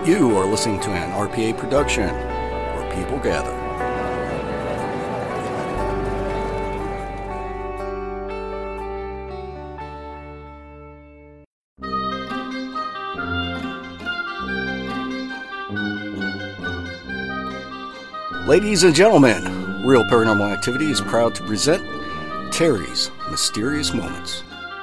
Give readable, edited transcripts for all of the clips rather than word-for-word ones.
You are listening to an RPA production where people gather. Ladies and gentlemen, Real Paranormal Activity is proud to present Terry's Mysterious Moments.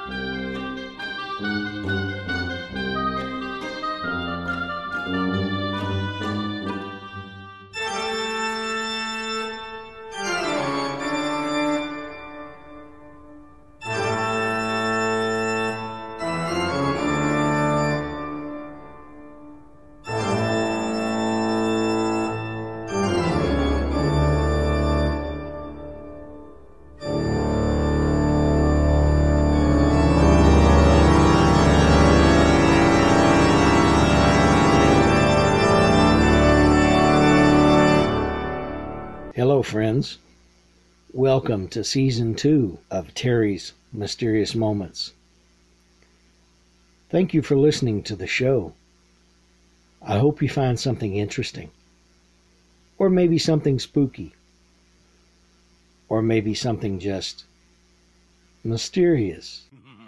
Hello friends, welcome to Season 2 of Terry's Mysterious Moments. Thank you for listening to the show. I hope you find something interesting, or maybe something spooky, or maybe something just mysterious.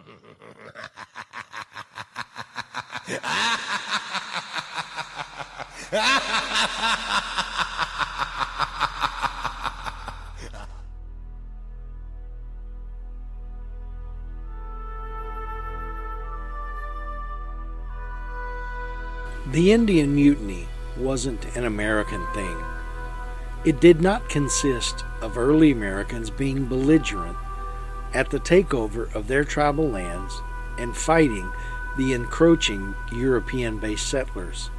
The Indian Mutiny wasn't an American thing. It did not consist of early Americans being belligerent at the takeover of their tribal lands and fighting the encroaching European-based settlers.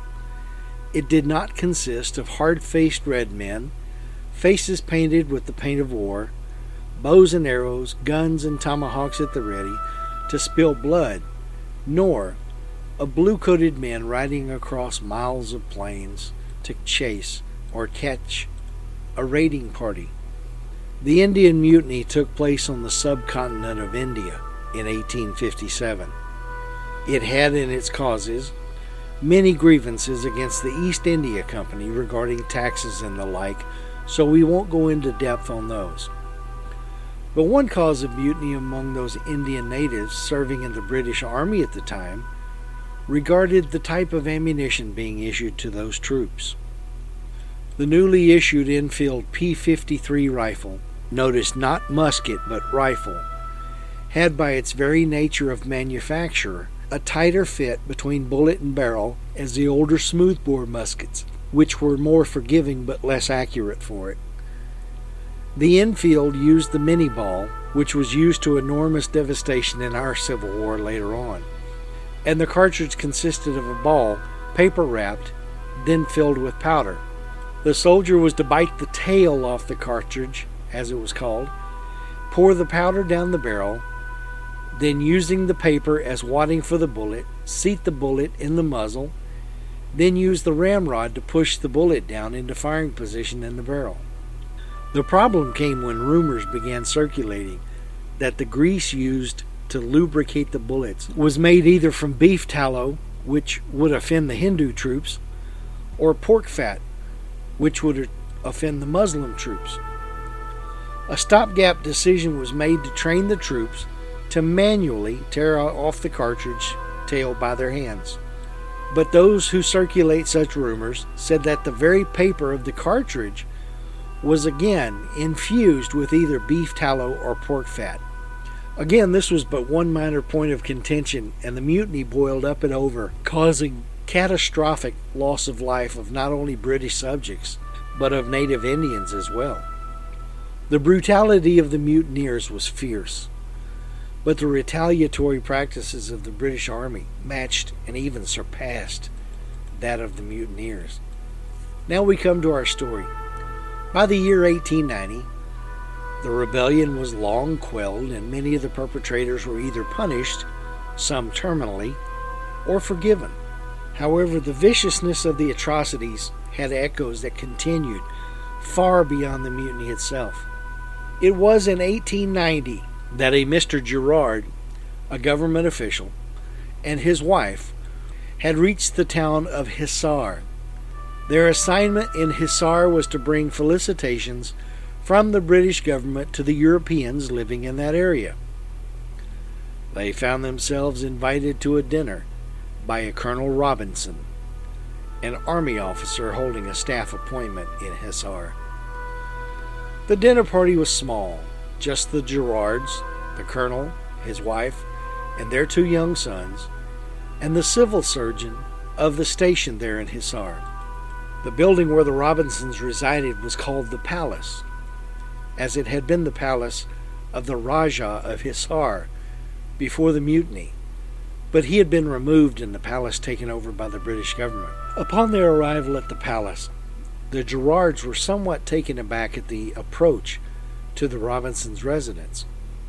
It did not consist of hard-faced red men, faces painted with the paint of war, bows and arrows, guns and tomahawks at the ready to spill blood, nor of blue-coated men riding across miles of plains to chase or catch a raiding party. The Indian Mutiny took place on the subcontinent of India in 1857. It had in its causes many grievances against the East India Company regarding taxes and the like, so we won't go into depth on those. But one cause of mutiny among those Indian natives serving in the British Army at the time regarded the type of ammunition being issued to those troops. The newly issued Enfield P-53 rifle, notice not musket but rifle, had by its very nature of manufacture a tighter fit between bullet and barrel as the older smoothbore muskets, which were more forgiving but less accurate for it. The Enfield used the mini ball, which was used to enormous devastation in our Civil War later on, and the cartridge consisted of a ball, paper-wrapped, then filled with powder. The soldier was to bite the tail off the cartridge, as it was called, pour the powder down the barrel, then using the paper as wadding for the bullet, seat the bullet in the muzzle, then use the ramrod to push the bullet down into firing position in the barrel. The problem came when rumors began circulating that the grease used to lubricate the bullets was made either from beef tallow, which would offend the Hindu troops, or pork fat, which would offend the Muslim troops. A stopgap decision was made to train the troops to manually tear off the cartridge tail by their hands. But those who circulate such rumors said that the very paper of the cartridge was again infused with either beef tallow or pork fat. Again, this was but one minor point of contention, and the mutiny boiled up and over, causing catastrophic loss of life of not only British subjects, but of native Indians as well. The brutality of the mutineers was fierce, but the retaliatory practices of the British Army matched and even surpassed that of the mutineers. Now we come to our story. By the year 1890, the rebellion was long quelled, and many of the perpetrators were either punished, some terminally, or forgiven. However, the viciousness of the atrocities had echoes that continued far beyond the mutiny itself. It was in 1890 that a Mr. Gerard, a government official, and his wife had reached the town of Hisar. Their assignment in Hisar was to bring felicitations from the British government to the Europeans living in that area. They found themselves invited to a dinner by a Colonel Robinson, an army officer holding a staff appointment in Hisar. The dinner party was small, just the Gerards, the colonel, his wife, and their 2 young sons, and the civil surgeon of the station there in Hisar. The building where the Robinsons resided was called the Palace, as it had been the palace of the Rajah of Hisar before the mutiny, but he had been removed and the palace taken over by the British government. Upon their arrival at the palace, the Gerards were somewhat taken aback at the approach to the Robinsons' residence.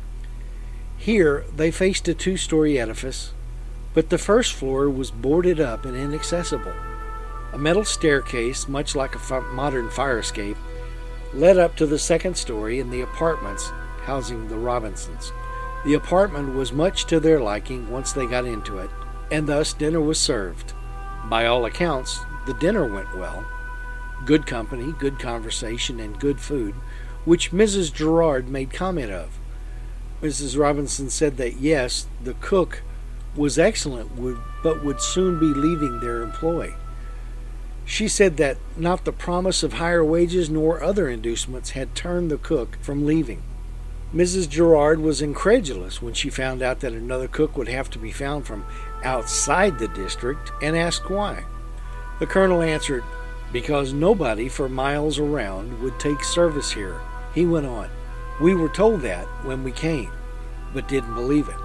Here they faced a 2-story edifice, but the first floor was boarded up and inaccessible. A metal staircase, much like a modern fire escape, led up to the 2nd story and the apartments housing the Robinsons. The apartment was much to their liking once they got into it, and thus dinner was served. By all accounts, the dinner went well. Good company, good conversation, and good food, which Mrs. Gerard made comment of. Mrs. Robinson said that yes, the cook was excellent, but would soon be leaving their employ. She said that not the promise of higher wages nor other inducements had turned the cook from leaving. Mrs. Gerard was incredulous when she found out that another cook would have to be found from outside the district and asked why. The colonel answered, "Because nobody for miles around would take service here." He went on, "We were told that when we came, but didn't believe it."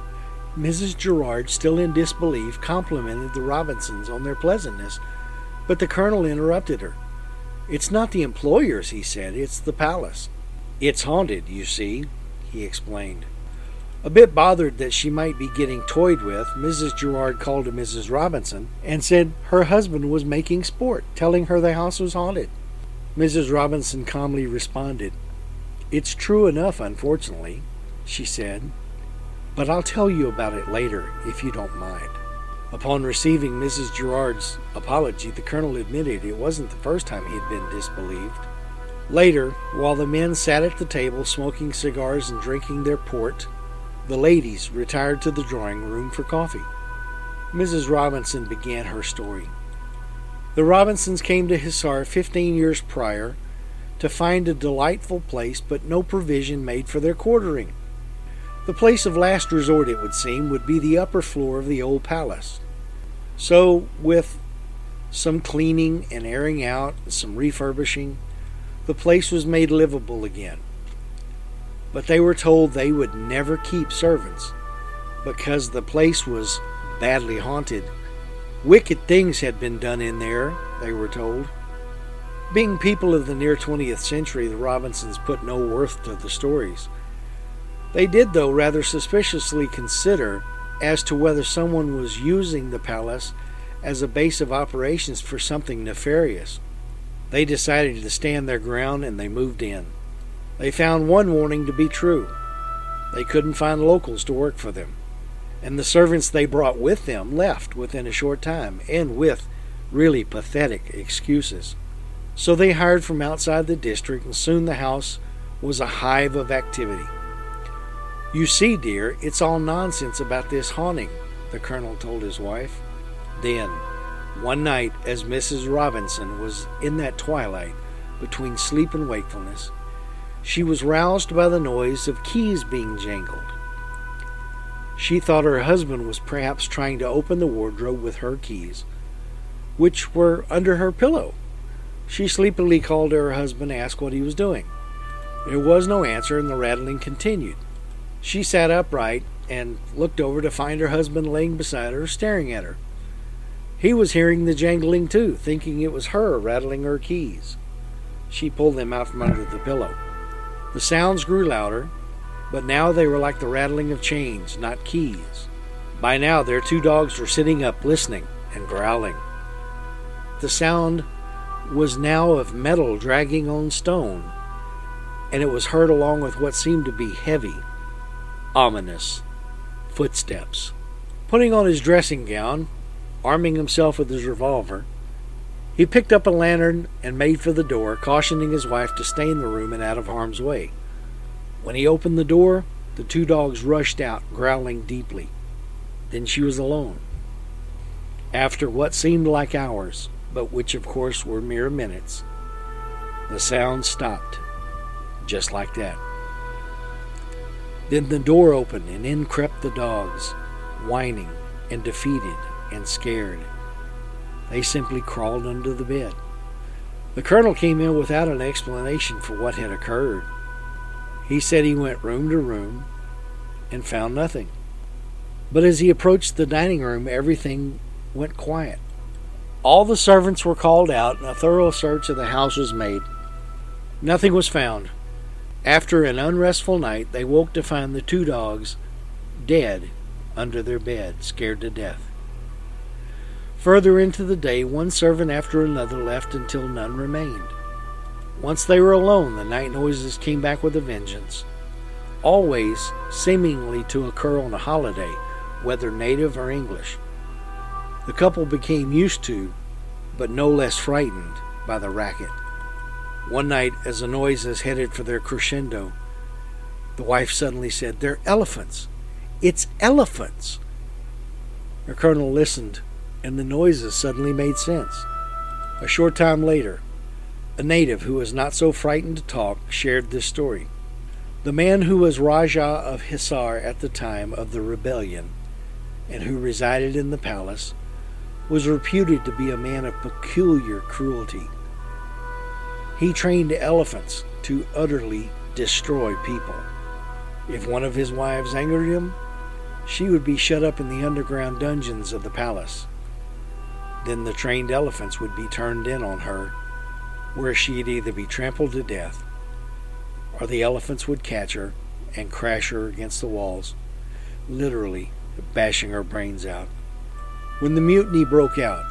Mrs. Gerard, still in disbelief, complimented the Robinsons on their pleasantness, but the colonel interrupted her. "It's not the employers," he said, "it's the palace. It's haunted, you see," he explained. A bit bothered that she might be getting toyed with, Mrs. Gerard called to Mrs. Robinson and said her husband was making sport, telling her the house was haunted. Mrs. Robinson calmly responded, "It's true enough, unfortunately," she said, "but I'll tell you about it later, if you don't mind." Upon receiving Mrs. Gerard's apology, the colonel admitted it wasn't the first time he had been disbelieved. Later, while the men sat at the table smoking cigars and drinking their port, the ladies retired to the drawing room for coffee. Mrs. Robinson began her story. The Robinsons came to Hisar 15 years prior to find a delightful place, but no provision made for their quartering. The place of last resort, it would seem, would be the upper floor of the old palace. So, with some cleaning and airing out and some refurbishing, the place was made livable again. But they were told they would never keep servants because the place was badly haunted. Wicked things had been done in there, they were told. Being people of the near 20th century, the Robinsons put no worth to the stories. They did, though, rather suspiciously consider as to whether someone was using the palace as a base of operations for something nefarious. They decided to stand their ground and they moved in. They found one warning to be true. They couldn't find locals to work for them, and the servants they brought with them left within a short time, and with really pathetic excuses. So they hired from outside the district, and soon the house was a hive of activity. "You see, dear, it's all nonsense about this haunting," the colonel told his wife. Then, one night, as Mrs. Robinson was in that twilight between sleep and wakefulness, she was roused by the noise of keys being jangled. She thought her husband was perhaps trying to open the wardrobe with her keys, which were under her pillow. She sleepily called to her husband to ask what he was doing. There was no answer, and the rattling continued. She sat upright and looked over to find her husband laying beside her, staring at her. He was hearing the jangling too, thinking it was her rattling her keys. She pulled them out from under the pillow. The sounds grew louder, but now they were like the rattling of chains, not keys. By now their 2 dogs were sitting up, listening and growling. The sound was now of metal dragging on stone, and it was heard along with what seemed to be heavy, ominous footsteps. Putting on his dressing gown, Arming himself with his revolver, he picked up a lantern and made for the door, cautioning his wife to stay in the room and out of harm's way. When he opened the door, the 2 dogs rushed out, growling deeply. Then she was alone. After what seemed like hours, but which of course were mere minutes, the sound stopped, just like that. Then the door opened and in crept the dogs, whining and defeated and scared. They simply crawled under the bed. The colonel came in without an explanation for what had occurred. He said he went room to room and found nothing. But as he approached the dining room, everything went quiet. All the servants were called out and a thorough search of the house was made. Nothing was found. After an unrestful night, they woke to find the 2 dogs dead under their bed, scared to death. Further into the day, one servant after another left until none remained. Once they were alone, the night noises came back with a vengeance, always seemingly to occur on a holiday, whether native or English. The couple became used to, but no less frightened, by the racket. One night, as the noises headed for their crescendo, the wife suddenly said, "They're elephants! It's elephants!" The colonel listened, and the noises suddenly made sense. A short time later, a native who was not so frightened to talk shared this story. The man who was Rajah of Hisar at the time of the rebellion, and who resided in the palace, was reputed to be a man of peculiar cruelty. He trained elephants to utterly destroy people. If one of his wives angered him, she would be shut up in the underground dungeons of the palace. Then the trained elephants would be turned in on her, where she'd either be trampled to death, or the elephants would catch her and crash her against the walls, literally bashing her brains out. When the mutiny broke out,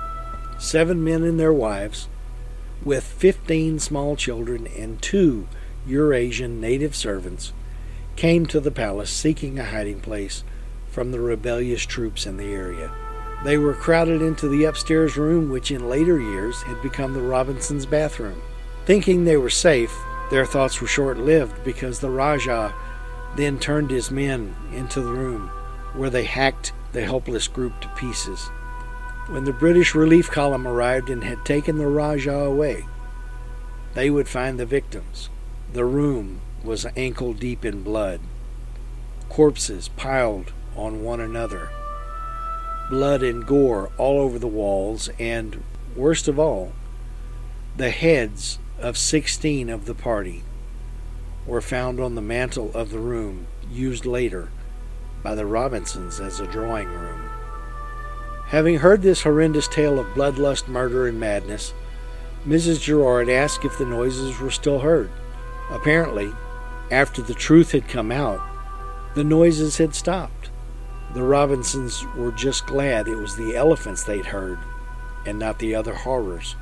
7 men and their wives, with 15 small children and 2 Eurasian native servants, came to the palace seeking a hiding place from the rebellious troops in the area. They were crowded into the upstairs room, which in later years had become the Robinsons' bathroom. Thinking they were safe, their thoughts were short-lived because the Rajah then turned his men into the room, where they hacked the helpless group to pieces. When the British relief column arrived and had taken the Rajah away, they would find the victims. The room was ankle-deep in blood. Corpses piled on one another. Blood and gore all over the walls, and, worst of all, the heads of 16 of the party were found on the mantel of the room used later by the Robinsons as a drawing room. Having heard this horrendous tale of bloodlust, murder, and madness, Mrs. Gerard asked if the noises were still heard. Apparently, after the truth had come out, the noises had stopped. The Robinsons were just glad it was the elephants they'd heard, and not the other horrors.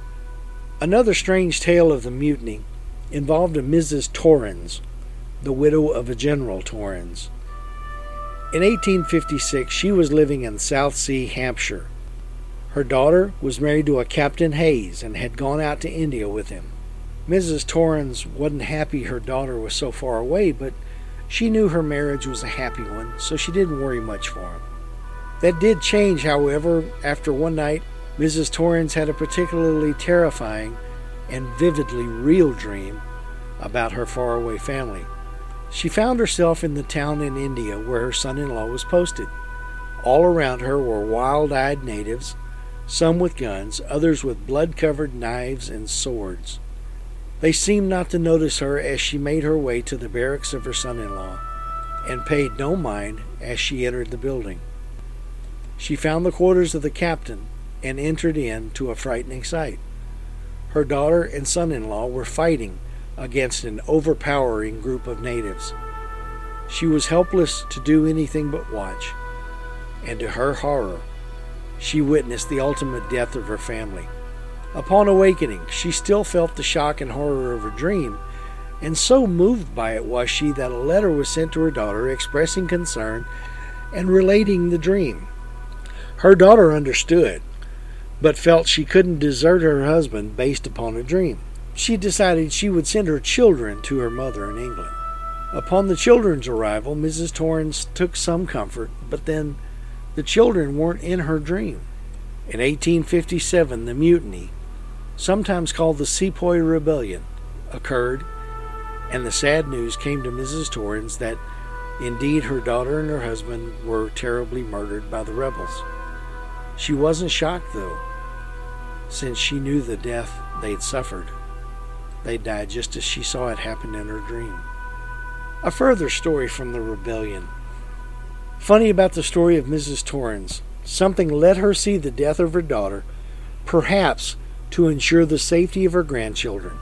Another strange tale of the mutiny involved a Mrs. Torrens, the widow of a General Torrens. In 1856, she was living in Southsea, Hampshire. Her daughter was married to a Captain Hayes and had gone out to India with him. Mrs. Torrens wasn't happy her daughter was so far away, but she knew her marriage was a happy one, so she didn't worry much for him. That did change, however, after one night Mrs. Torrens had a particularly terrifying and vividly real dream about her faraway family. She found herself in the town in India where her son-in-law was posted. All around her were wild-eyed natives, some with guns, others with blood-covered knives and swords. They seemed not to notice her as she made her way to the barracks of her son-in-law, and paid no mind as she entered the building. She found the quarters of the captain and entered in to a frightening sight. Her daughter and son-in-law were fighting against an overpowering group of natives. She was helpless to do anything but watch, and to her horror, she witnessed the ultimate death of her family. Upon awakening, she still felt the shock and horror of her dream, and so moved by it was she that a letter was sent to her daughter expressing concern and relating the dream. Her daughter understood, but felt she couldn't desert her husband based upon a dream. She decided she would send her children to her mother in England. Upon the children's arrival, Mrs. Torrens took some comfort, but then the children weren't in her dream. In 1857, the mutiny, sometimes called the Sepoy Rebellion, occurred, and the sad news came to Mrs. Torrens that indeed her daughter and her husband were terribly murdered by the rebels. She wasn't shocked, though, since she knew the death they'd suffered. They died just as she saw it happen in her dream. A further story from the rebellion. Funny about the story of Mrs. Torrens, something let her see the death of her daughter, perhaps to ensure the safety of her grandchildren.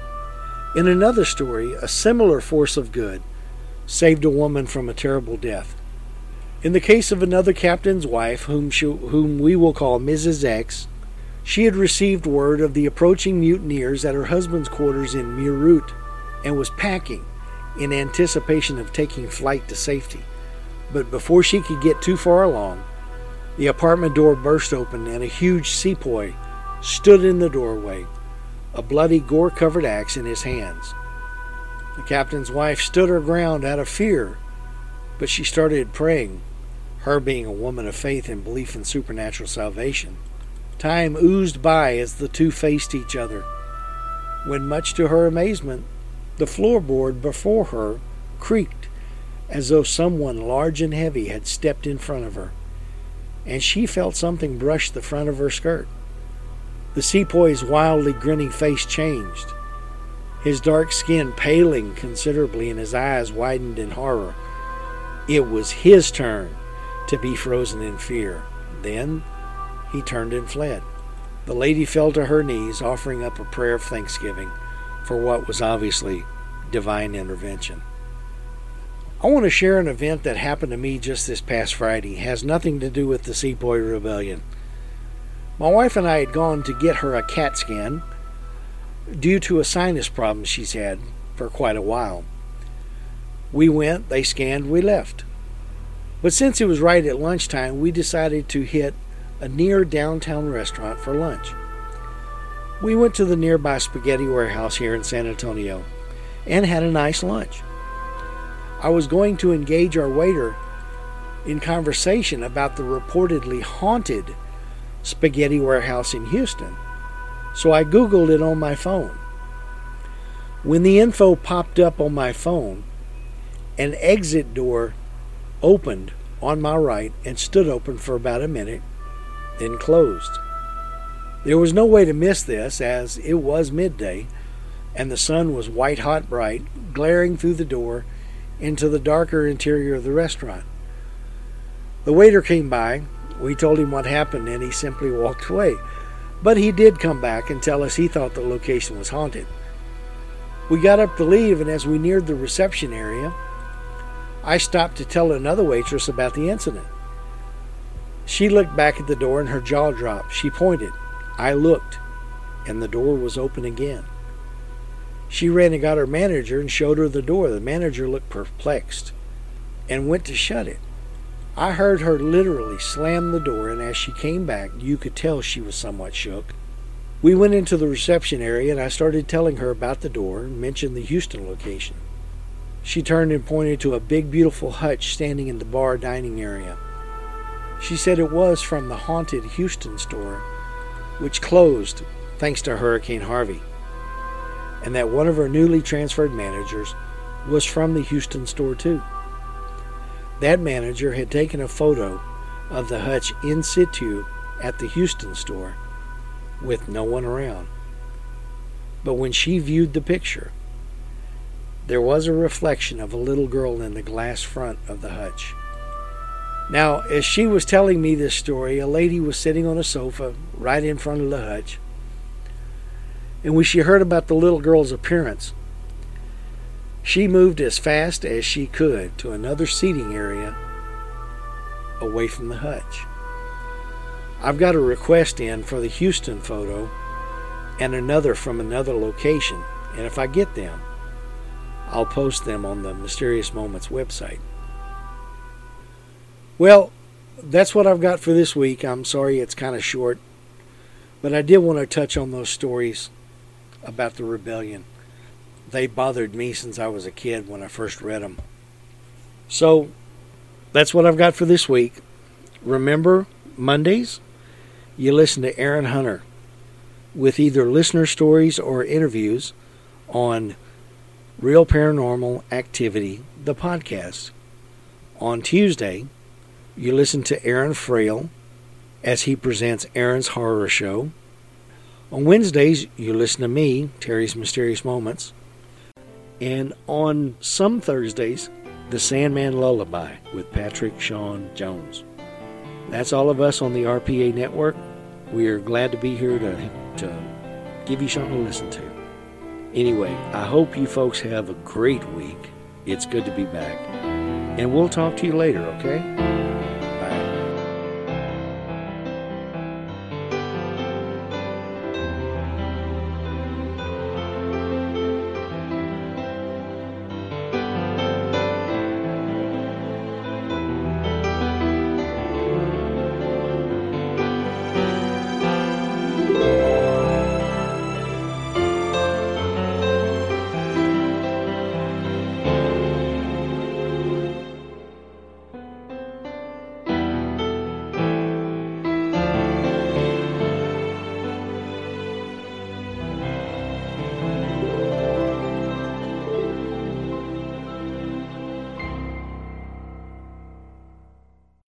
In another story, a similar force of good saved a woman from a terrible death. In the case of another captain's wife, whom we will call Mrs. X, she had received word of the approaching mutineers at her husband's quarters in Meerut and was packing in anticipation of taking flight to safety. But before she could get too far along, the apartment door burst open and a huge sepoy stood in the doorway, a bloody, gore-covered axe in his hands. The captain's wife stood her ground out of fear, but she started praying, her being a woman of faith and belief in supernatural salvation. Time oozed by as the two faced each other, when, much to her amazement, the floorboard before her creaked as though someone large and heavy had stepped in front of her, and she felt something brush the front of her skirt. The sepoy's wildly grinning face changed, his dark skin paling considerably and his eyes widened in horror. It was his turn to be frozen in fear. Then he turned and fled. The lady fell to her knees, offering up a prayer of thanksgiving for what was obviously divine intervention. I want to share an event that happened to me just this past Friday. It has nothing to do with the Sepoy Rebellion. My wife and I had gone to get her a CAT scan due to a sinus problem she's had for quite a while. We went, they scanned, we left. But since it was right at lunchtime, we decided to hit a near downtown restaurant for lunch. We went to the nearby Spaghetti Warehouse here in San Antonio and had a nice lunch. I was going to engage our waiter in conversation about the reportedly haunted Spaghetti Warehouse in Houston, so I Googled it on my phone. When the info popped up on my phone, an exit door opened on my right and stood open for about a minute, then closed. There was no way to miss this, as it was midday and the sun was white hot bright, glaring through the door into the darker interior of the restaurant. The waiter came by. We told him what happened and he simply walked away. But he did come back and tell us he thought the location was haunted. We got up to leave, and as we neared the reception area, I stopped to tell another waitress about the incident. She looked back at the door and her jaw dropped. She pointed. I looked, and the door was open again. She ran and got her manager and showed her the door. The manager looked perplexed and went to shut it. I heard her literally slam the door, and as she came back, you could tell she was somewhat shook. We went into the reception area, and I started telling her about the door and mentioned the Houston location. She turned and pointed to a big, beautiful hutch standing in the bar dining area. She said it was from the haunted Houston store, which closed thanks to Hurricane Harvey, and that one of her newly transferred managers was from the Houston store too. That manager had taken a photo of the hutch in situ at the Houston store with no one around. But when she viewed the picture, there was a reflection of a little girl in the glass front of the hutch. Now, as she was telling me this story, a lady was sitting on a sofa right in front of the hutch. And when she heard about the little girl's appearance, she moved as fast as she could to another seating area away from the hutch. I've got a request in for the Houston photo and another from another location, and if I get them, I'll post them on the Mysterious Moments website. Well, that's what I've got for this week. I'm sorry it's kind of short, but I did want to touch on those stories about the rebellion. They bothered me since I was a kid when I first read them. So that's what I've got for this week. Remember, Mondays, you listen to Aaron Hunter with either listener stories or interviews on Real Paranormal Activity, the podcast. On Tuesday, you listen to Aaron Frail as he presents Aaron's Horror Show. On Wednesdays, you listen to me, Terry's Mysterious Moments. And on some Thursdays, The Sandman Lullaby with Patrick Sean Jones. That's all of us on the RPA network. We are glad to be here to give you something to listen to. Anyway, I hope you folks have a great week. It's good to be back. And we'll talk to you later, okay?